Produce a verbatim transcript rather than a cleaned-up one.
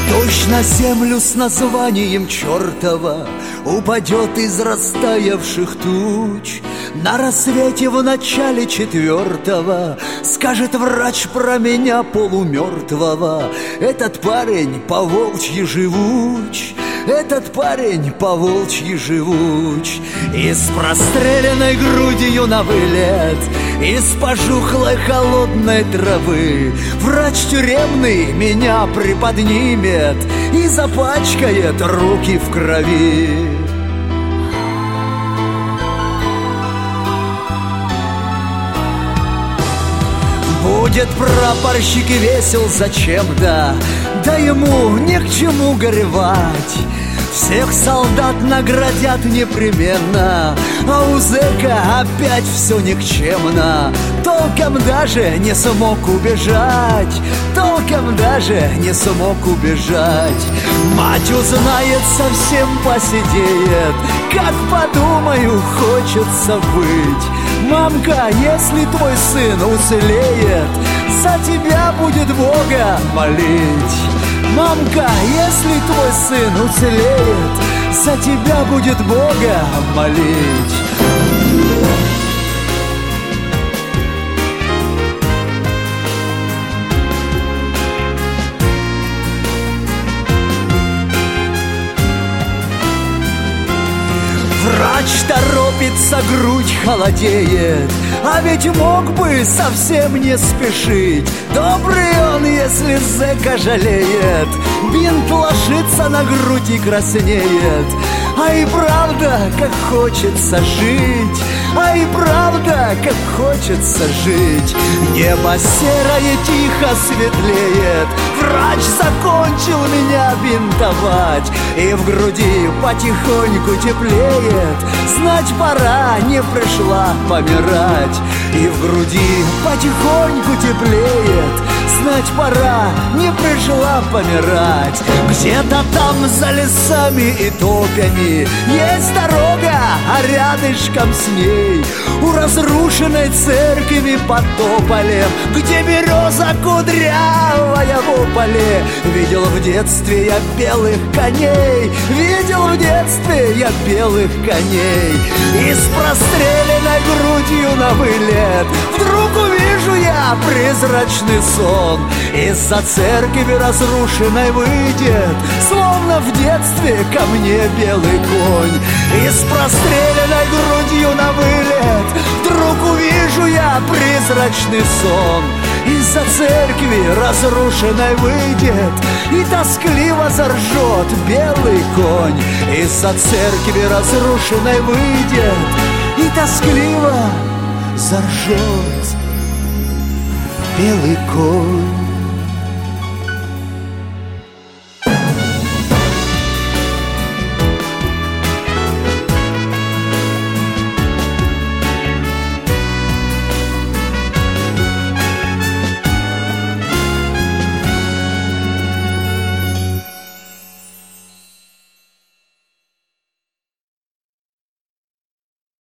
Дождь на землю с названием чертова упадет из растаявших туч. На рассвете в начале четвертого скажет врач про меня полумертвого: этот парень по-волчьи живуч, этот парень по-волчьи живуч. И с простреленной грудью на вылет, из пожухлой холодной травы врач тюремный меня приподнимет и запачкает руки в крови. Будет прапорщик и весел зачем-то, да ему не к чему горевать. Всех солдат наградят непременно, а у зэка опять все никчемно. Толком даже не смог убежать, толком даже не смог убежать. Мать узнает, совсем посидеет, как подумаю, хочется быть. Мамка, если твой сын уцелеет, за тебя будет Бога молить. Мамка, если твой сын уцелеет, за тебя будет Бога молить. Врач торопится, грудь холодеет, а ведь мог бы совсем не спешить. Добрый он, если зэка жалеет, бинт ложится на грудь и краснеет. А и правда, как хочется жить, а и правда, как хочется жить. Небо серое тихо светлеет, врач закончил меня бинтовать, и в груди потихоньку теплеет. Знать пора, не пришла помирать. И в груди потихоньку теплеет. Знать пора, не пришла помирать. Где-то там за лесами и топями есть дорога, а рядышком с ней у разрушенной церкви под тополем, где береза кудрявая в ополе. Видел в детстве я белых коней, видел в детстве я белых коней. И с простреленной грудью на вылет вдруг увижу я призрачный сон. Из-за церкви разрушенной выйдет, словно в детстве, ко мне белый конь. И с простреленной грудью на вылет вдруг увижу я призрачный сон. Из-за церкви разрушенной выйдет и тоскливо заржет белый конь. Из-за церкви разрушенной выйдет и тоскливо заржет белый конь.